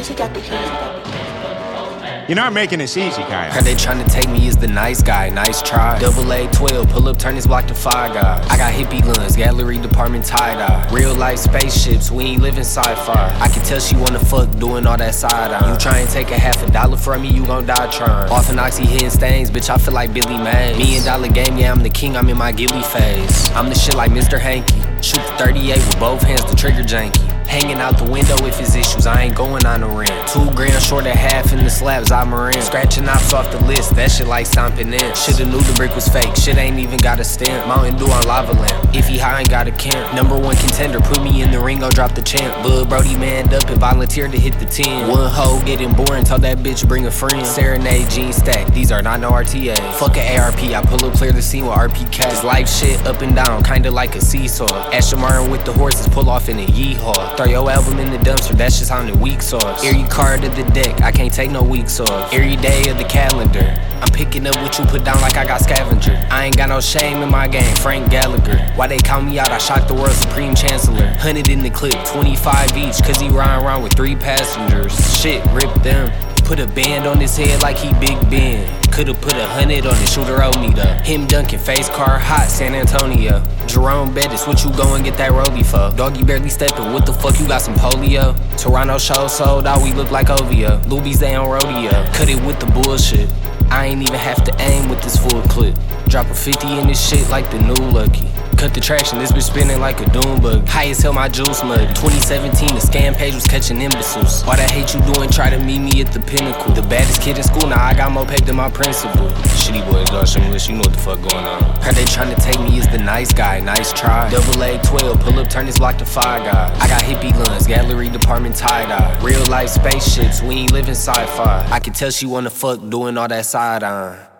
keys, he got the keys. You're not making this easy, Kyle. Heard they tryna take me as the nice guy, nice try. Double A12, pull up, turn this block to 5 guys. I got hippie luns, gallery department tie-dye. Real life spaceships, we ain't living sci-fi. I can tell she wanna fuck doing all that side-eye. You try and take $50 from me, you gon' die trying. Off an oxy hitting stains, bitch, I feel like Billy Mays. $1 game, yeah, I'm the king, I'm in my ghillie phase. I'm the shit like Mr. Hanky. Shoot the 38 with both hands, the trigger janky. Hanging out the window if it's issues, I ain't going on the rent. 2 grand short of half in the slabs, I'm in. Scratching ops off the list, that shit like stomping in. Shoulda knew the brick was fake, shit ain't even got a stamp. Mountain Dew on lava lamp, if he high ain't got a camp. #1 contender, put me in the ring, go drop the champ. Bud Brody manned up and volunteered to hit the 10. One hoe getting boring, told that bitch bring a friend. Serenade, jeans stack, these are not no RTA. Fuck a ARP, I pull up clear the scene with RPK. This life shit up and down, kinda like a seesaw. Aston Martin with the horses, pull off in a yeehaw. Throw your album in the dumpster, that's just on the weak sauce. Every card of the deck, I can't take no weeks off. Every day of the calendar, I'm picking up what you put down like I got scavenger. I ain't got no shame in my game, Frank Gallagher. Why they call me out, I shot the world supreme chancellor. 100 in the clip, 25 each, cause he riding around with 3 passengers. Shit, rip them. Put a band on his head like he Big Ben. Could've put 100 on his shooter owed me though. Him dunking, face car hot, San Antonio. Jerome Bettis, what you go and get that Roby for? Doggy barely stepping, what the fuck, you got some polio? Toronto show sold out, we look like OVO. Lubies, they on rodeo, cut it with the bullshit. I ain't even have to aim with this full clip. Drop a 50 in this shit like the new Lucky. Cut the traction, this bitch spinning like a doom bug. High as hell, my juice mud. 2017, the scam page was catching imbeciles. All that hate you doing, try to meet me at the pinnacle. The baddest kid in school, now I got more paper than my principal. Shitty boys, dog, shameless, you know what the fuck going on. Heard they tryna take me as the nice guy, nice try. Double A12, pull up, turn this block to 5 guys. I got hippie luns, gallery department tie-dye. Real life spaceships, we ain't living sci-fi. I can tell she wanna fuck doing all that side-eye.